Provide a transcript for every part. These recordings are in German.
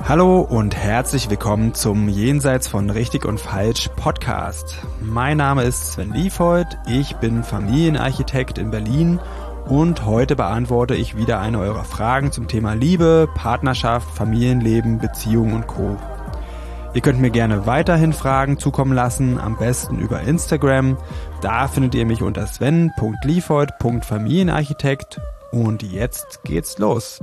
Hallo und herzlich willkommen zum Jenseits von Richtig und Falsch Podcast. Mein Name ist Sven Liefhold, ich bin Familienarchitekt in Berlin und heute beantworte ich wieder eine eurer Fragen zum Thema Liebe, Partnerschaft, Familienleben, Beziehung und Co. Ihr könnt mir gerne weiterhin Fragen zukommen lassen, am besten über Instagram. Da findet ihr mich unter sven.liefhold.familienarchitekt und jetzt geht's los.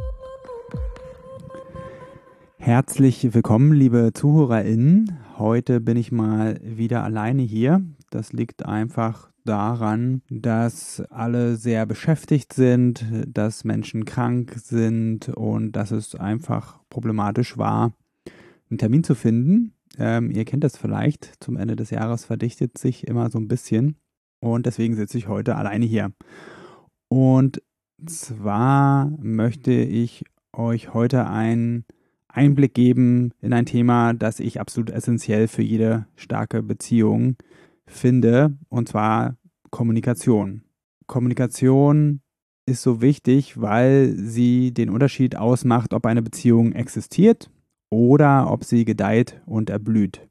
Herzlich willkommen, liebe ZuhörerInnen. Heute bin ich mal wieder alleine hier. Das liegt einfach daran, dass alle sehr beschäftigt sind, dass Menschen krank sind und dass es einfach problematisch war, einen Termin zu finden. Ihr kennt das vielleicht, zum Ende des Jahres verdichtet sich immer so ein bisschen und deswegen sitze ich heute alleine hier. Und zwar möchte ich euch heute einen Einblick geben in ein Thema, das ich absolut essentiell für jede starke Beziehung finde, und zwar Kommunikation. Kommunikation ist so wichtig, weil sie den Unterschied ausmacht, ob eine Beziehung existiert oder ob sie gedeiht und erblüht.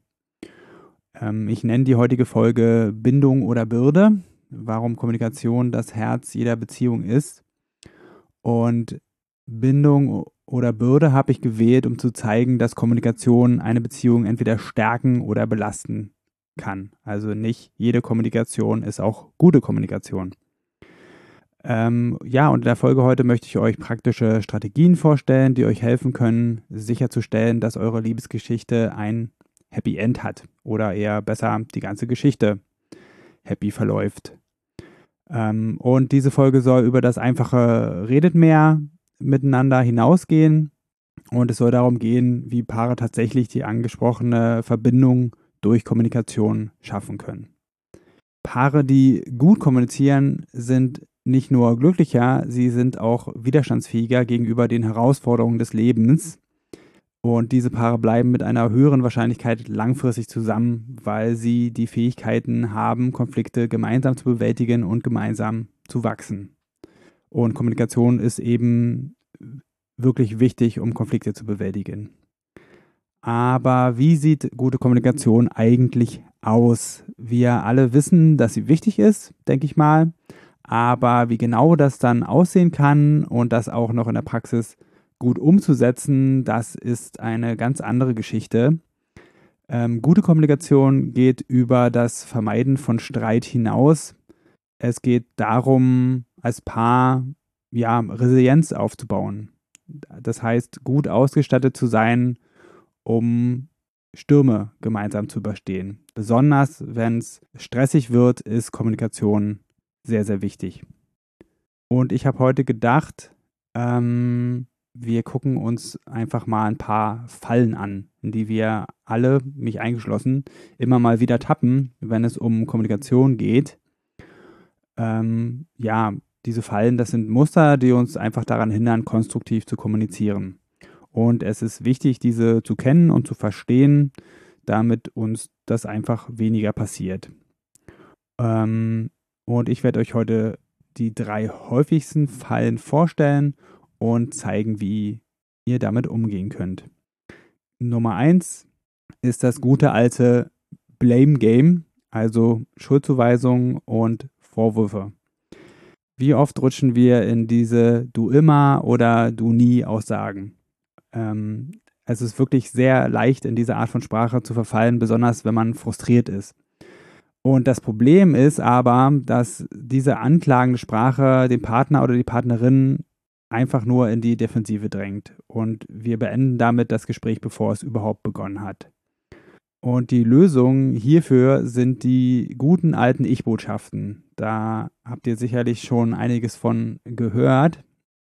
Ich nenne die heutige Folge Bindung oder Bürde, warum Kommunikation das Herz jeder Beziehung ist. Und Bindung oder Bürde habe ich gewählt, um zu zeigen, dass Kommunikation eine Beziehung entweder stärken oder belasten kann. Also nicht jede Kommunikation ist auch gute Kommunikation. Und in der Folge heute möchte ich euch praktische Strategien vorstellen, die euch helfen können, sicherzustellen, dass eure Liebesgeschichte ein Happy End hat oder eher besser die ganze Geschichte happy verläuft. Und diese Folge soll über das einfache Redet mehr miteinander hinausgehen und es soll darum gehen, wie Paare tatsächlich die angesprochene Verbindung durch Kommunikation schaffen können. Paare, die gut kommunizieren, sind nicht nur glücklicher, sie sind auch widerstandsfähiger gegenüber den Herausforderungen des Lebens. Und diese Paare bleiben mit einer höheren Wahrscheinlichkeit langfristig zusammen, weil sie die Fähigkeiten haben, Konflikte gemeinsam zu bewältigen und gemeinsam zu wachsen. Und Kommunikation ist eben wirklich wichtig, um Konflikte zu bewältigen. Aber wie sieht gute Kommunikation eigentlich aus? Wir alle wissen, dass sie wichtig ist, denke ich mal. Aber wie genau das dann aussehen kann und das auch noch in der Praxis gut umzusetzen, das ist eine ganz andere Geschichte. Gute Kommunikation geht über das Vermeiden von Streit hinaus. Es geht darum, als Paar Resilienz aufzubauen. Das heißt, gut ausgestattet zu sein, um Stürme gemeinsam zu überstehen. Besonders wenn es stressig wird, ist Kommunikation sehr, sehr wichtig. Und ich habe heute gedacht, wir gucken uns einfach mal ein paar Fallen an, in die wir alle, mich eingeschlossen, immer mal wieder tappen, wenn es um Kommunikation geht. Diese Fallen, das sind Muster, die uns einfach daran hindern, konstruktiv zu kommunizieren. Und es ist wichtig, diese zu kennen und zu verstehen, damit uns das einfach weniger passiert. Und ich werde euch heute die 3 häufigsten Fallen vorstellen und zeigen, wie ihr damit umgehen könnt. Nummer 1 ist das gute alte Blame Game, also Schuldzuweisungen und Vorwürfe. Wie oft rutschen wir in diese Du immer oder Du nie Aussagen? Es ist wirklich sehr leicht, in diese Art von Sprache zu verfallen, besonders wenn man frustriert ist. Und das Problem ist aber, dass diese anklagende Sprache den Partner oder die Partnerin einfach nur in die Defensive drängt. Und wir beenden damit das Gespräch, bevor es überhaupt begonnen hat. Und die Lösung hierfür sind die guten alten Ich-Botschaften. Da habt ihr sicherlich schon einiges von gehört.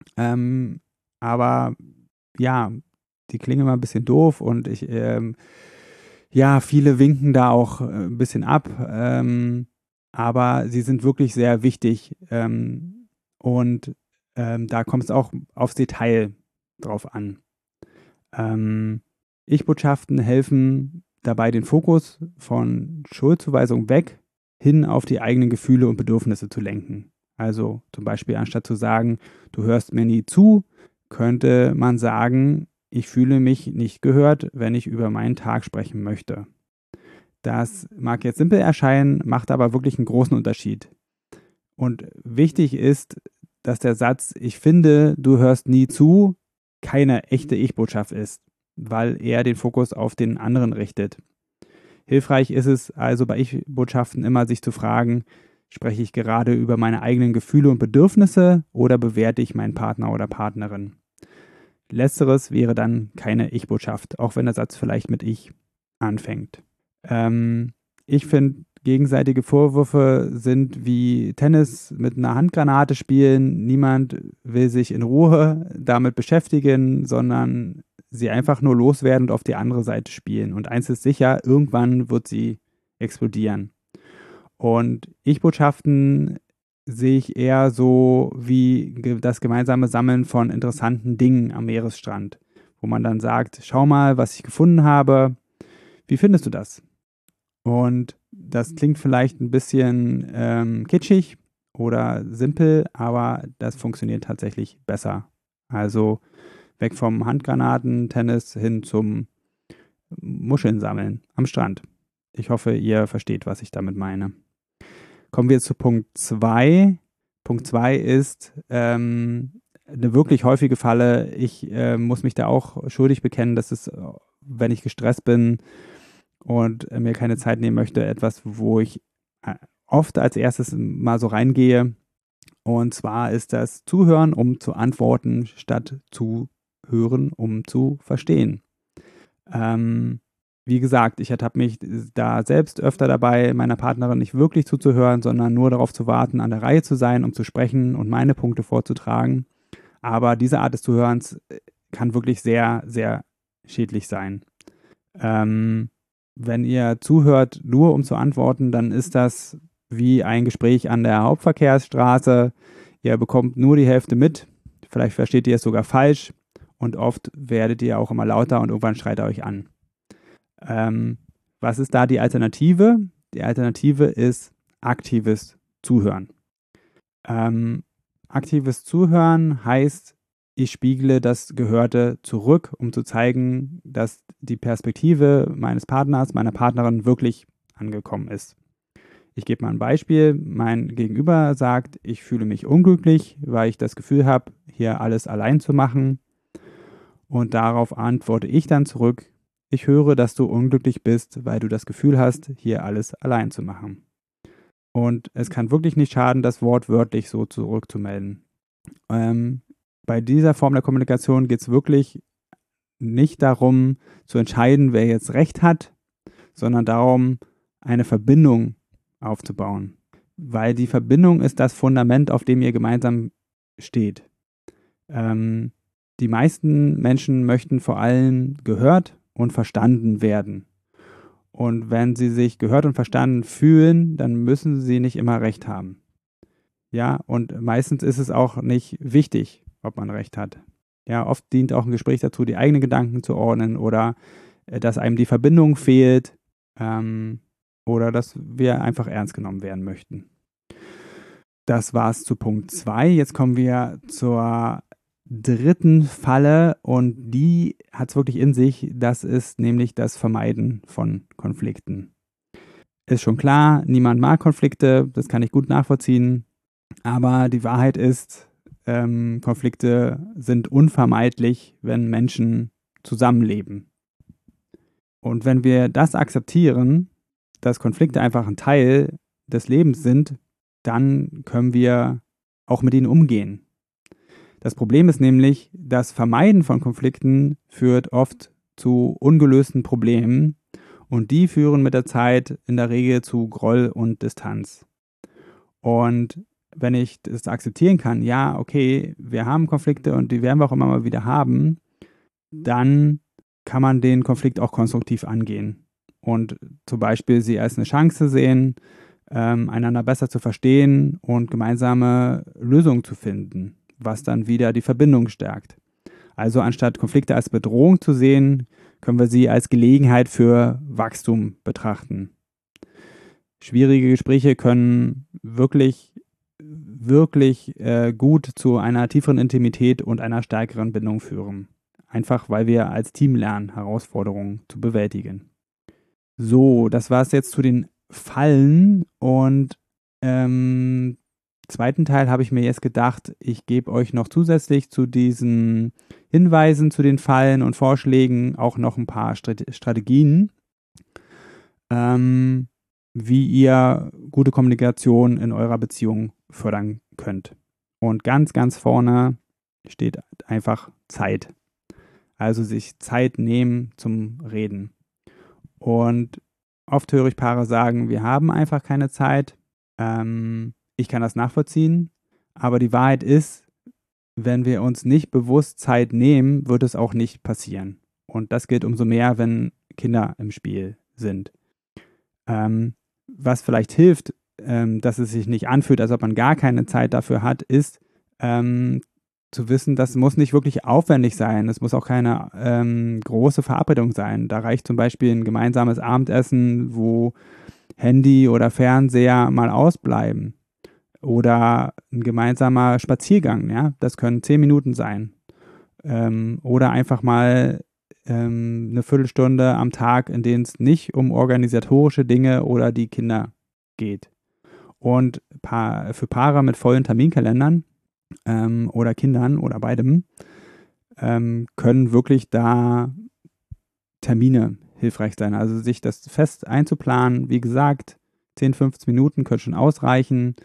Aber ja, die klingen immer ein bisschen doof und viele winken da auch ein bisschen ab. Aber sie sind wirklich sehr wichtig. Da kommt es auch aufs Detail drauf an. Ich-Botschaften helfen dabei, den Fokus von Schuldzuweisung weg hin auf die eigenen Gefühle und Bedürfnisse zu lenken. Also zum Beispiel anstatt zu sagen, du hörst mir nie zu, könnte man sagen, ich fühle mich nicht gehört, wenn ich über meinen Tag sprechen möchte. Das mag jetzt simpel erscheinen, macht aber wirklich einen großen Unterschied. Und wichtig ist, dass der Satz, ich finde, du hörst nie zu, keine echte Ich-Botschaft ist, weil er den Fokus auf den anderen richtet. Hilfreich ist es also bei Ich-Botschaften immer, sich zu fragen, spreche ich gerade über meine eigenen Gefühle und Bedürfnisse oder bewerte ich meinen Partner oder Partnerin? Letzteres wäre dann keine Ich-Botschaft, auch wenn der Satz vielleicht mit Ich anfängt. Ich finde, gegenseitige Vorwürfe sind wie Tennis mit einer Handgranate spielen. Niemand will sich in Ruhe damit beschäftigen, sondern sie einfach nur loswerden und auf die andere Seite spielen. Und eins ist sicher, irgendwann wird sie explodieren. Und Ich-Botschaften sehe ich eher so wie das gemeinsame Sammeln von interessanten Dingen am Meeresstrand, wo man dann sagt, schau mal, was ich gefunden habe. Wie findest du das? Und das klingt vielleicht ein bisschen kitschig oder simpel, aber das funktioniert tatsächlich besser. Also weg vom Handgranaten-Tennis hin zum Muscheln sammeln am Strand. Ich hoffe, ihr versteht, was ich damit meine. Kommen wir zu Punkt 2. Punkt 2 ist eine wirklich häufige Falle. Ich muss mich da auch schuldig bekennen, dass es, wenn ich gestresst bin und mir keine Zeit nehmen möchte, etwas, wo ich oft als erstes mal so reingehe. Und zwar ist das Zuhören, um zu antworten, statt zuhören, um zu verstehen. Wie gesagt, ich ertappe mich da selbst öfter dabei, meiner Partnerin nicht wirklich zuzuhören, sondern nur darauf zu warten, an der Reihe zu sein, um zu sprechen und meine Punkte vorzutragen. Aber diese Art des Zuhörens kann wirklich sehr, sehr schädlich sein. Wenn ihr zuhört, nur um zu antworten, dann ist das wie ein Gespräch an der Hauptverkehrsstraße. Ihr bekommt nur die Hälfte mit. Vielleicht versteht ihr es sogar falsch. Und oft werdet ihr auch immer lauter und irgendwann schreit er euch an. Was ist da die Alternative? Die Alternative ist aktives Zuhören. Aktives Zuhören heißt, ich spiegle das Gehörte zurück, um zu zeigen, dass die Perspektive meines Partners, meiner Partnerin wirklich angekommen ist. Ich gebe mal ein Beispiel. Mein Gegenüber sagt, ich fühle mich unglücklich, weil ich das Gefühl habe, hier alles allein zu machen. Und darauf antworte ich dann zurück, ich höre, dass du unglücklich bist, weil du das Gefühl hast, hier alles allein zu machen. Und es kann wirklich nicht schaden, das wortwörtlich so zurückzumelden. Bei dieser Form der Kommunikation geht es wirklich nicht darum, zu entscheiden, wer jetzt Recht hat, sondern darum, eine Verbindung aufzubauen. Weil die Verbindung ist das Fundament, auf dem ihr gemeinsam steht. Die meisten Menschen möchten vor allem gehört und verstanden werden. Und wenn sie sich gehört und verstanden fühlen, dann müssen sie nicht immer Recht haben. Ja, und meistens ist es auch nicht wichtig, ob man Recht hat. Ja, oft dient auch ein Gespräch dazu, die eigenen Gedanken zu ordnen oder dass einem die Verbindung fehlt oder dass wir einfach ernst genommen werden möchten. Das war's zu Punkt 2. Jetzt kommen wir zur dritten Falle und die hat es wirklich in sich. Das ist nämlich das Vermeiden von Konflikten. Ist schon klar, niemand mag Konflikte, das kann ich gut nachvollziehen. Aber die Wahrheit ist, Konflikte sind unvermeidlich, wenn Menschen zusammenleben. Und wenn wir das akzeptieren, dass Konflikte einfach ein Teil des Lebens sind, dann können wir auch mit ihnen umgehen. Das Problem ist nämlich, das Vermeiden von Konflikten führt oft zu ungelösten Problemen und die führen mit der Zeit in der Regel zu Groll und Distanz. Und wenn ich das akzeptieren kann, ja, okay, wir haben Konflikte und die werden wir auch immer mal wieder haben, dann kann man den Konflikt auch konstruktiv angehen und zum Beispiel sie als eine Chance sehen, einander besser zu verstehen und gemeinsame Lösungen zu finden, was dann wieder die Verbindung stärkt. Also anstatt Konflikte als Bedrohung zu sehen, können wir sie als Gelegenheit für Wachstum betrachten. Schwierige Gespräche können wirklich gut zu einer tieferen Intimität und einer stärkeren Bindung führen. Einfach weil wir als Team lernen, Herausforderungen zu bewältigen. So, das war es jetzt zu den Fallen und zweiten Teil habe ich mir jetzt gedacht, ich gebe euch noch zusätzlich zu diesen Hinweisen zu den Fallen und Vorschlägen auch noch ein paar Strategien, wie ihr gute Kommunikation in eurer Beziehung fördern könnt. Und ganz, ganz vorne steht einfach Zeit. Also sich Zeit nehmen zum Reden. Und oft höre ich Paare sagen, wir haben einfach keine Zeit. Ich kann das nachvollziehen, aber die Wahrheit ist, wenn wir uns nicht bewusst Zeit nehmen, wird es auch nicht passieren. Und das gilt umso mehr, wenn Kinder im Spiel sind. Was vielleicht hilft, dass es sich nicht anfühlt, als ob man gar keine Zeit dafür hat, ist zu wissen, das muss nicht wirklich aufwendig sein. Es muss auch keine große Verabredung sein. Da reicht zum Beispiel ein gemeinsames Abendessen, wo Handy oder Fernseher mal ausbleiben. Oder ein gemeinsamer Spaziergang, ja, das können 10 Minuten sein. Oder einfach mal eine Viertelstunde am Tag, in denen es nicht um organisatorische Dinge oder die Kinder geht. Und für Paare mit vollen Terminkalendern oder Kindern oder beidem können wirklich da Termine hilfreich sein. Also sich das fest einzuplanen, wie gesagt, 10, 15 Minuten können schon ausreichen.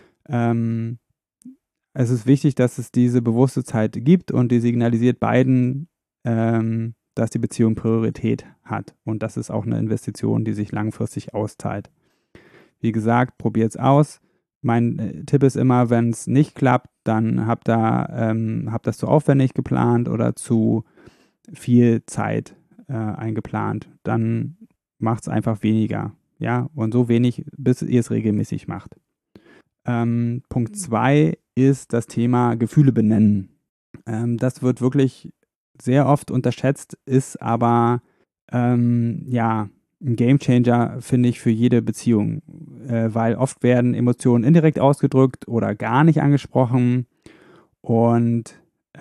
Es ist wichtig, dass es diese bewusste Zeit gibt und die signalisiert beiden, dass die Beziehung Priorität hat. Und das ist auch eine Investition, die sich langfristig auszahlt. Wie gesagt, probiert es aus. Mein Tipp ist immer, wenn es nicht klappt, dann habt das zu aufwendig geplant oder zu viel Zeit eingeplant. Dann macht es einfach weniger. Ja, und so wenig, bis ihr es regelmäßig macht. Punkt 2 ist das Thema Gefühle benennen. Das wird wirklich sehr oft unterschätzt, ist aber ein Gamechanger, finde ich, für jede Beziehung, weil oft werden Emotionen indirekt ausgedrückt oder gar nicht angesprochen und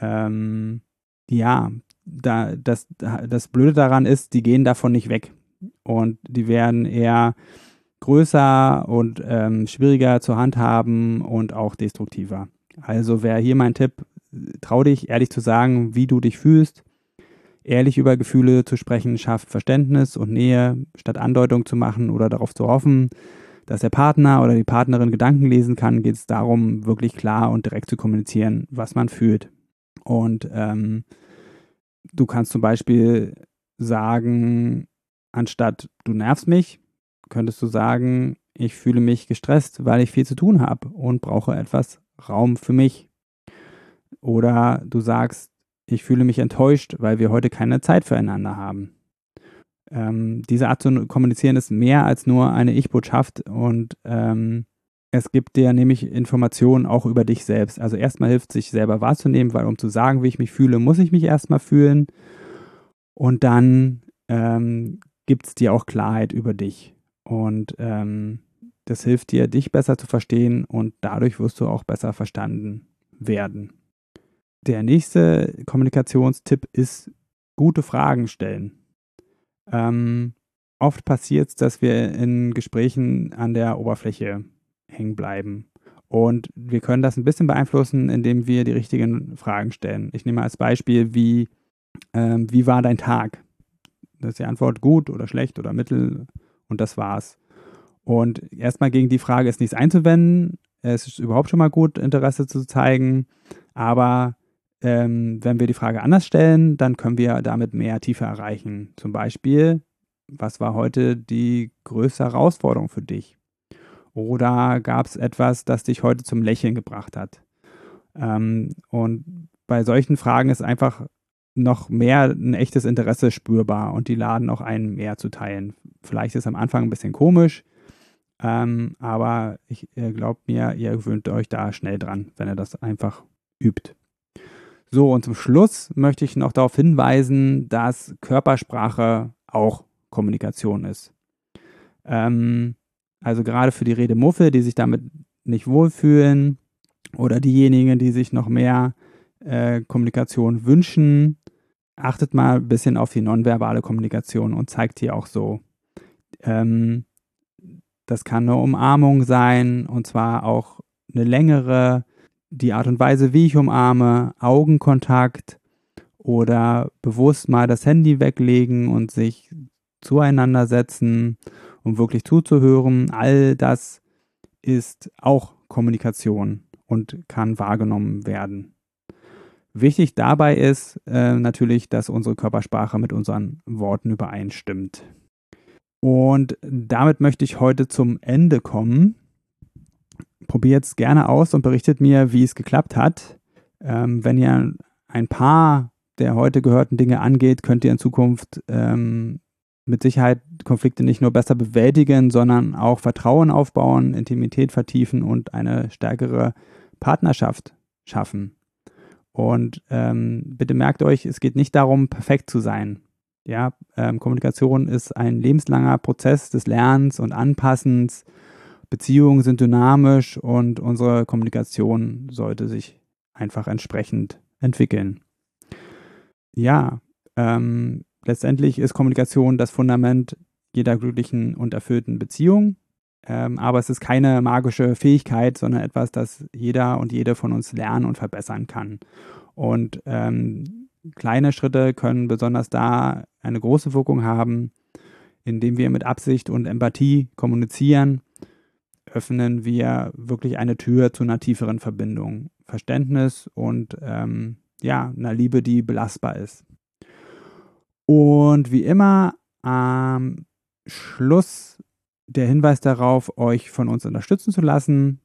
das Blöde daran ist, die gehen davon nicht weg und die werden eher größer und schwieriger zu handhaben und auch destruktiver. Also wäre hier mein Tipp, trau dich, ehrlich zu sagen, wie du dich fühlst. Ehrlich über Gefühle zu sprechen, schafft Verständnis und Nähe, statt Andeutung zu machen oder darauf zu hoffen, dass der Partner oder die Partnerin Gedanken lesen kann, geht es darum, wirklich klar und direkt zu kommunizieren, was man fühlt. Und du kannst zum Beispiel sagen, anstatt du nervst mich, könntest du sagen, ich fühle mich gestresst, weil ich viel zu tun habe und brauche etwas Raum für mich. Oder du sagst, ich fühle mich enttäuscht, weil wir heute keine Zeit füreinander haben. Diese Art zu kommunizieren ist mehr als nur eine Ich-Botschaft und es gibt dir nämlich Informationen auch über dich selbst. Also erstmal hilft es, sich selber wahrzunehmen, weil um zu sagen, wie ich mich fühle, muss ich mich erstmal fühlen. Und dann gibt es dir auch Klarheit über dich. Und das hilft dir, dich besser zu verstehen und dadurch wirst du auch besser verstanden werden. Der nächste Kommunikationstipp ist, gute Fragen stellen. Oft passiert es, dass wir in Gesprächen an der Oberfläche hängen bleiben. Und wir können das ein bisschen beeinflussen, indem wir die richtigen Fragen stellen. Ich nehme als Beispiel, wie war dein Tag? Das ist die Antwort gut oder schlecht oder mittel und das war's. Und erstmal gegen die Frage ist nichts einzuwenden. Es ist überhaupt schon mal gut, Interesse zu zeigen. Aber wenn wir die Frage anders stellen, dann können wir damit mehr Tiefe erreichen. Zum Beispiel, was war heute die größte Herausforderung für dich? Oder gab es etwas, das dich heute zum Lächeln gebracht hat? Und bei solchen Fragen ist einfach noch mehr ein echtes Interesse spürbar und die laden auch einen mehr zu teilen. Vielleicht ist es am Anfang ein bisschen komisch, aber glaubt mir, ihr gewöhnt euch da schnell dran, wenn ihr das einfach übt. So, und zum Schluss möchte ich noch darauf hinweisen, dass Körpersprache auch Kommunikation ist. Also gerade für die Redemuffel, die sich damit nicht wohlfühlen oder diejenigen, die sich noch mehr Kommunikation wünschen, achtet mal ein bisschen auf die nonverbale Kommunikation und zeigt die auch so. Das kann eine Umarmung sein, und zwar auch eine längere, die Art und Weise, wie ich umarme, Augenkontakt oder bewusst mal das Handy weglegen und sich zueinander setzen, um wirklich zuzuhören. All das ist auch Kommunikation und kann wahrgenommen werden. Wichtig dabei ist natürlich, dass unsere Körpersprache mit unseren Worten übereinstimmt. Und damit möchte ich heute zum Ende kommen. Probiert es gerne aus und berichtet mir, wie es geklappt hat. Wenn ihr ein paar der heute gehörten Dinge angeht, könnt ihr in Zukunft mit Sicherheit Konflikte nicht nur besser bewältigen, sondern auch Vertrauen aufbauen, Intimität vertiefen und eine stärkere Partnerschaft schaffen. Und bitte merkt euch, es geht nicht darum, perfekt zu sein. Ja, Kommunikation ist ein lebenslanger Prozess des Lernens und Anpassens. Beziehungen sind dynamisch und unsere Kommunikation sollte sich einfach entsprechend entwickeln. Ja, letztendlich ist Kommunikation das Fundament jeder glücklichen und erfüllten Beziehung. Aber es ist keine magische Fähigkeit, sondern etwas, das jeder und jede von uns lernen und verbessern kann. Und kleine Schritte können besonders da eine große Wirkung haben. Indem wir mit Absicht und Empathie kommunizieren, öffnen wir wirklich eine Tür zu einer tieferen Verbindung, Verständnis und einer Liebe, die belastbar ist. Und wie immer am Schluss der Hinweis darauf, euch von uns unterstützen zu lassen.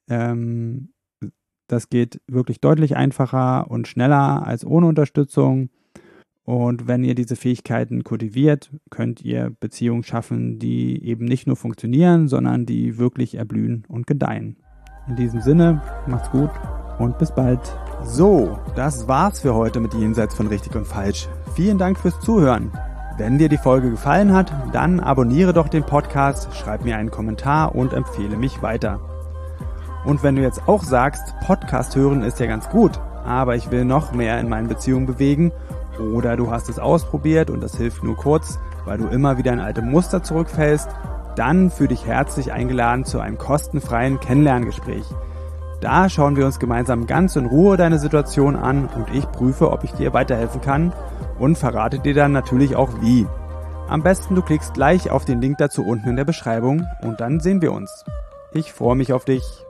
Das geht wirklich deutlich einfacher und schneller als ohne Unterstützung. Und wenn ihr diese Fähigkeiten kultiviert, könnt ihr Beziehungen schaffen, die eben nicht nur funktionieren, sondern die wirklich erblühen und gedeihen. In diesem Sinne, macht's gut und bis bald. So, das war's für heute mit Jenseits von Richtig und Falsch. Vielen Dank fürs Zuhören. Wenn dir die Folge gefallen hat, dann abonniere doch den Podcast, schreib mir einen Kommentar und empfehle mich weiter. Und wenn du jetzt auch sagst, Podcast hören ist ja ganz gut, aber ich will noch mehr in meinen Beziehungen bewegen, oder du hast es ausprobiert und das hilft nur kurz, weil du immer wieder in alte Muster zurückfällst, dann fühl dich herzlich eingeladen zu einem kostenfreien Kennenlerngespräch. Da schauen wir uns gemeinsam ganz in Ruhe deine Situation an und ich prüfe, ob ich dir weiterhelfen kann und verrate dir dann natürlich auch wie. Am besten du klickst gleich auf den Link dazu unten in der Beschreibung und dann sehen wir uns. Ich freue mich auf dich.